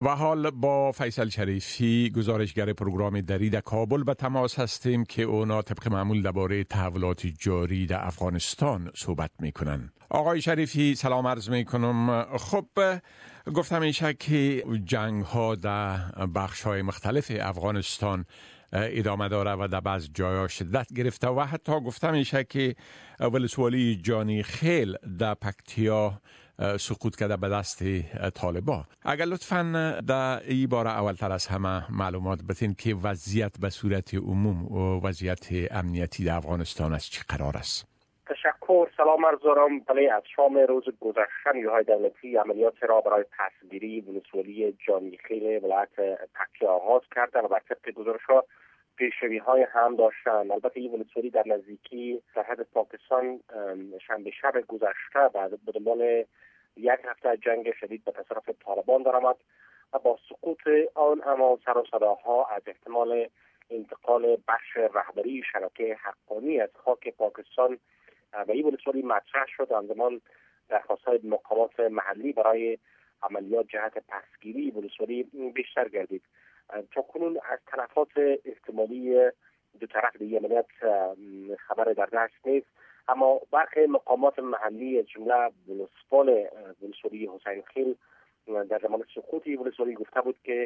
و حال با فیصل شریفی گزارشگر پروگرام دری در کابل به تماس هستیم که اونا طبق معمول درباره تحولات جاری در افغانستان صحبت میکنن. آقای شریفی سلام عرض میکنم. خب گفتم ایشه که جنگ ها در بخش های مختلف افغانستان ادامه داره و در بعض جایا شدت گرفته و حتی گفتم ایشه که ولسوالی جانی خیل در پکتیا سقوط کرده به دست طالبان. اگر لطفاً در این باره اولتر از همه معلومات بتین که وضعیت به صورت عموم و وضعیت امنیتی در افغانستان از چی قرار است؟ تشکر. سلام عرض دارم. بله، از شام روز گذشته نیروهای دولتی عملیات را برای پسگیری ولسوالی جانی خیل ولایت پکتیا آغاز کردند و بر طبق گزارش‌ها پیشروی‌های هم داشتند. البته این ولسوالی در نزدیکی سرحد پاکستان شنبه شب گذشته به دنبال یک هفته جنگ شدید به تصرف طالبان درآمد و با سقوط آن اما سر و صداها از احتمال انتقال بخش رهبری شبکه حقانی از خاک پاکستان و این ولسوالی مطرح شد. همزمان درخواست‌های مقامات محلی برای عملیات جهت پسگیری ولسوالی بیشتر گردید. تا کنون از تلفات احتمالی دو طرف در عملیات خبر در دست نیست، اما برخی مقامات محلی از جمله ولسوال ولسوالی حسین خیل در زمان سقوط ولسوالی گفته بود که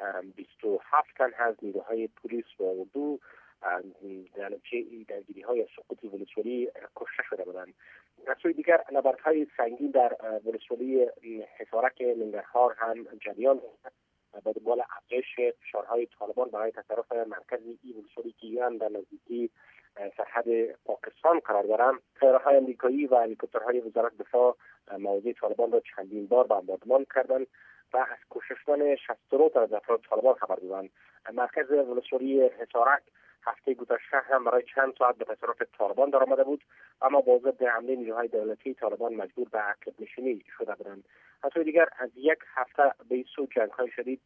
27 تن از نیروهای پلیس و اردو در نتیجه درگیری‌های سقوط ولسوالی کشته شده بودند. از سوی دیگر نبردهای سنگین در ولسوالی حصارک ننگرهار هم جریان با دنبال افزایش فشارهای طالبان برای تصرف مرکز این ولسوالی که ایران در نزدیکی سرحد پاکستان قرار دارند. طیاره‌های آمریکایی و هلیکوپترهای وزارت دفاع مواضع طالبان را چندین بار بمباردمان کردند و از کشتن 69 تن از افراد طالبان خبر دادند. مرکز ولسوالی حصارک هفته گذشته هم برای چند ساعت به تصرف طالبان درآمده بود، اما با ضد حمله نیروهای دولتی طالبان مجبور به عقب نشینی شده بودند. از سوی دیگر از یک هفته به این سو جنگ‌های شدید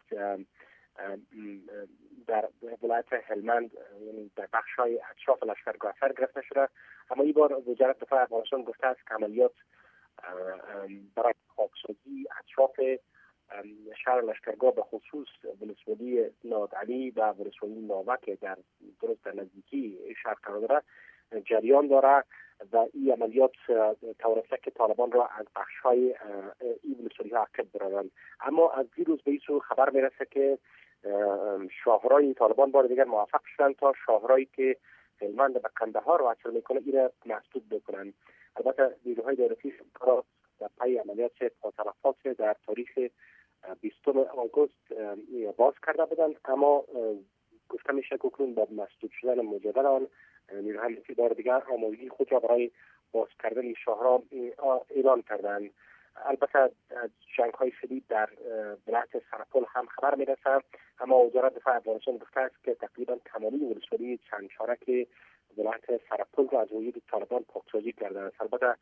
در ولایت هلمند، یعنی در بخش‌های اطراف لشکرگاه سر گرفته شده، اما این بار وزارت دفاع افغانستان گفته است که عملیات برای خاکسازی اطراف شهر لشکرگاه به خصوص ولسوالی نادعلی و ولسوالی ناوک در درست در نزدیکی شهر قرار دارد جریان دارد و این عملیات توانسته که طالبان را از بخش‌های این ولسوالی ها عقب برانند. اما از دیروز به این سو خبر میرسه که شاهرای طالبان بار دیگر موفق شدند تا شاهرایی که هلمند به قندهار وصل میکنه این را مسدود بکنند. البته نیروهای دولتی را در پی عملیات تلفات در تاریخ 20 آگوست باز کرده بودند، اما گفته میشه که اکنون با مسدود شدن مجدد آن نیروهای دولتی بار دیگر آمادگی خود را برای باز کردن این شاهرا اعلان کردند. البته جنگ‌های شدید در ولایت سرپل هم خبر میرسه، اما وزارت دفاع افغانستان گفته است که تقریبا تمامی ولسوالی چند چارک ولایت سرپل را از وجود طالبان پاکسازی کردند. البته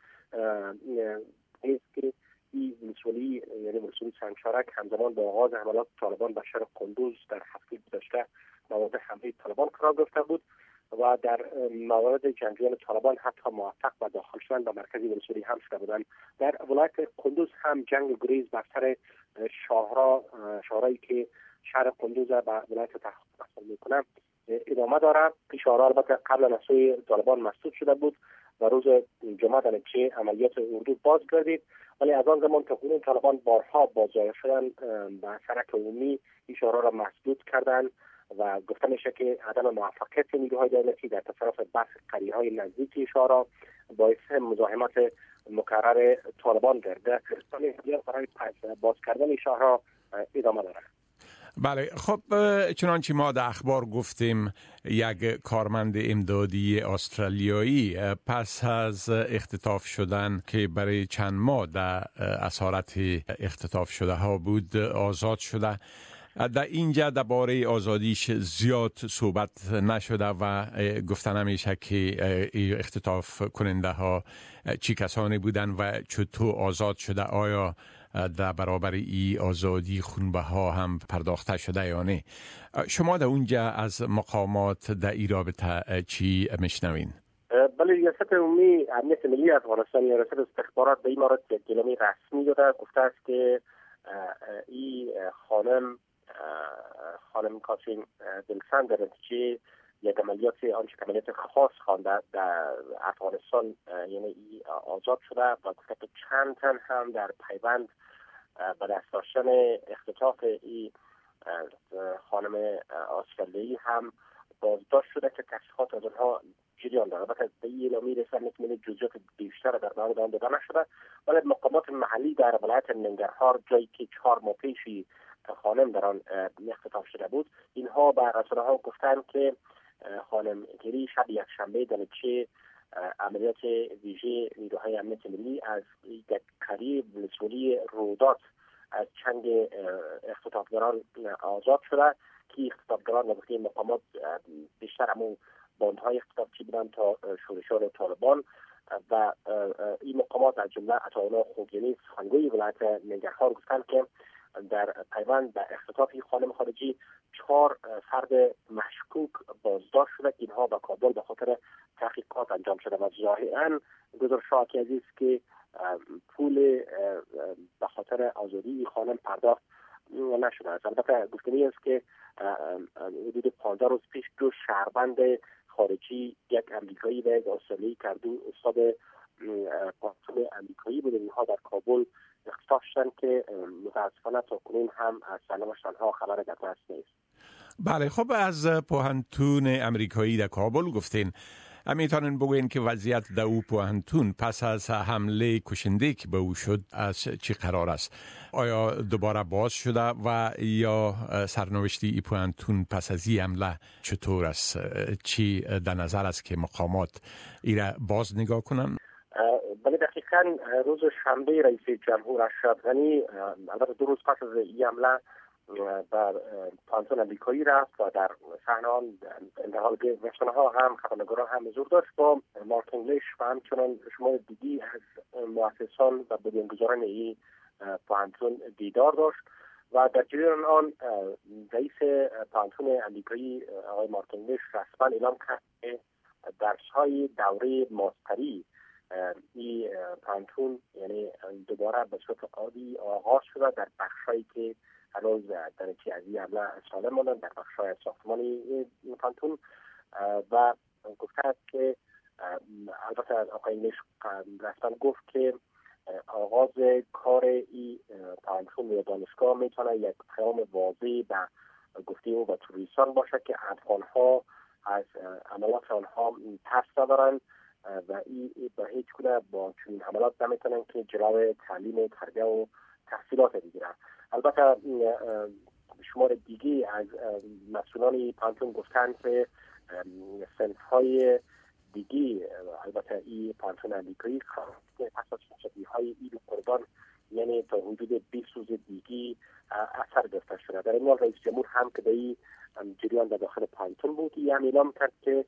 که این ولسوالی یعنی ولسوالی چند چارک همزمان با آغاز حملات طالبان به شهر قندوز در هفته گذشته مورد حمله طالبان قرار گرفته بود و در موارد جنگجویان طالبان حتی موفق به داخل شدن به مرکز ولسوالی هم شده بودند. در ولایت قندوز هم جنگ گریز بر سر شهرهایی که شهر قندوز به ولایت تحصیل میکنه ادامه دارد. این شهرها البته قبل از سوی طالبان مسدود شده بود و روز جمعه در نتیجه عملیات اردو باز گردید، ولی از آن زمان تا کنون طالبان بارها بازجای شدن به سرک عمومی این شهرها را مسدود کردند و گفته میشه که عدم موفقیت نیروهای دولتی در تصرف برخی قریه‌های نزدیکی شهرها باعث مزاحمت مکرر طالبان گرده. برای باز کردن شهرها ادامه دارد. بله، خب چنانچه ما در اخبار گفتیم یک کارمند امدادی استرالیایی پس از اختطاف شدن که برای چند ماه در اسارت اختطاف شده ها بود آزاد شده. در اینجا درباره آزادیش زیاد صحبت نشده و گفتن نمیشه که اختطاف کننده ها چی کسانی بودن و چطور آزاد شده، آیا در برابر ای آزادی خونبه ها هم پرداخته شده یا نه. شما در اونجا از مقامات در این رابطه چی میشنوین؟ بله، ریاست عمومی امنیت ملی افغانستان یا ریاست استخبارات به این مورد یک اعلامیه رسمی داده، گفته است که این خانم کاسین دلسن در نتیجه یک عملیات خاص خوانده در افغانستان، یعنی آزاد شده و گفته که چند تن هم در پیوند به دست داشتن اختطاف این خانم استرالیایی هم بازداشت شده که تحقیقات از آنها جریان دارد. البته به این اعلامیه رسمی نیست جزئیات بیشتر در مورد آن داده نشده، ولی مقامات محلی در ولایت ننگرهار، جایی که 4 ماه پیش خانم در آن اختطاف شده بود، اینها به رسانه‌ها گفتند که خانم گیری شب یکشنبه در نتیجه عملیات ویژه نیروهای امنیت ملی از یک قریب ولسوالی رودات از چنگ اختطافگران آزاد شده که اختطافگران نگفته مقامات بیشتر همون باندهای اختطافچی بودن تا شورشان طالبان و این مقامات از جمله عطاالله خوگیانی سخنگوی ولایت ننگرهار گفتند که در پیوند به اختطاف خانم خارجی 4 فرد مشکوک بازداشت شده که اینها به کابل به خاطر تحقیقات انجام شده و ظاهرا گزارش شاکی عزیز که پول به خاطر آزادی خانم پرداخت نشده است. البته گفتنی است که حدود 15 روز پیش 2 شهروند خارجی، یک امریکایی و یک استرالیایی که دو استاد پاسخ امریکایی بودند، اینها در کابل اختطاف شدند که متاسفانه تا کنون هم از سلامش تنها خبر در دست نیست. بله، خب از پوهنتون امریکایی در کابل گفتین، میتونین بگوین که وضعیت در او پوهنتون پس از حمله کشنده که به او شد از چی قرار است؟ آیا دوباره باز شده و یا سرنوشتی ای پوهنتون پس از این حمله چطور است؟ چی در نظر است که مقامات ایره باز نگاه کنن؟ بله، دقیقاً روز شنبه رئیس جمهور اشرف غنی البته 2 روز پس از این حمله بر پوهنتون امریکایی رفت و در صحنه آن انتقال رسانه‌ها هم خبرنگاران هم حضور داشت با مارک انگلیش و همچنان شمار دیگی از مؤسسان و بنیانگذاران این پوهنتون دیدار داشت و در جریان آن رئیس پوهنتون امریکایی آقای مارک انگلیش رسما اعلام کرد که درس‌های دوره ماستری این پوهنتون یعنی دوباره به صورت عادی آغاز شده در بخش‌هایی که هنوز در نتیجه از این حمله سالم ماندن، در بخش‌های ساختمانی این پوهنتون و گفته که البته آقای انگلیش رسما گفت که آغاز کار این پوهنتون یا دانشگاه میتونه یک پیام واضح به گفته او و توریستان باشه که افغان‌ها از عملات آنها ترس ندارن و این به هیچ گونه با چنین حملات نمیتونن که جلوی تعلیم، تربیت و تحصیلات بگیرن. البته شمار دیگه از مسئولان پوهنتون گفتن که صنف‌های دیگه البته این پوهنتون امریکایی پس از شدیدهای این قربان یعنی تا حدود 20 روز دیگه اثر گرفته شده. در این حال رئیس جمهور هم که به این جریان در داخل پوهنتون بود هم اعلام کرد که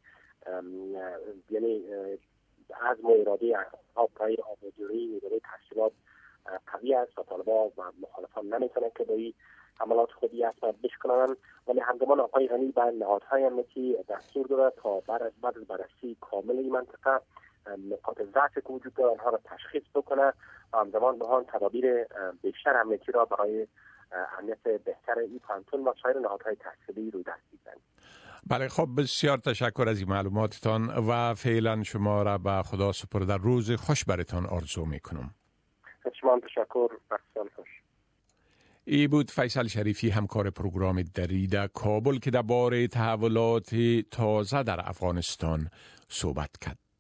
یعنی عزم و اراده برای آزادی اداره تحصیلات قوی است و طالبان و مخالفان نمیتونن که به این حملات خودی اصلا بشکنن، ولی همزمان آقای غنی به نهادهای امنیتی دستور داده تا بعد از بررسی کامل این منطقه نقاط ضعف که وجود داره آنها را تشخیص بکنه و همزمان به آن تدابیر بیشتر امنیتی را برای امنیت بهتر این پوهنتون و سایر نهادهای تحصیلی روی دست بیارند. بله، خب بسیار تشکر از این معلوماتتان و فعلا شما را به خدا سپرده. روز خوش برتان آرزو میکنم. شما تشکر، بخشان خوش. ای بود فیصل شریفی، همکار پروگرام دریده کابل که درباره تحولات تازه در افغانستان صحبت کرد.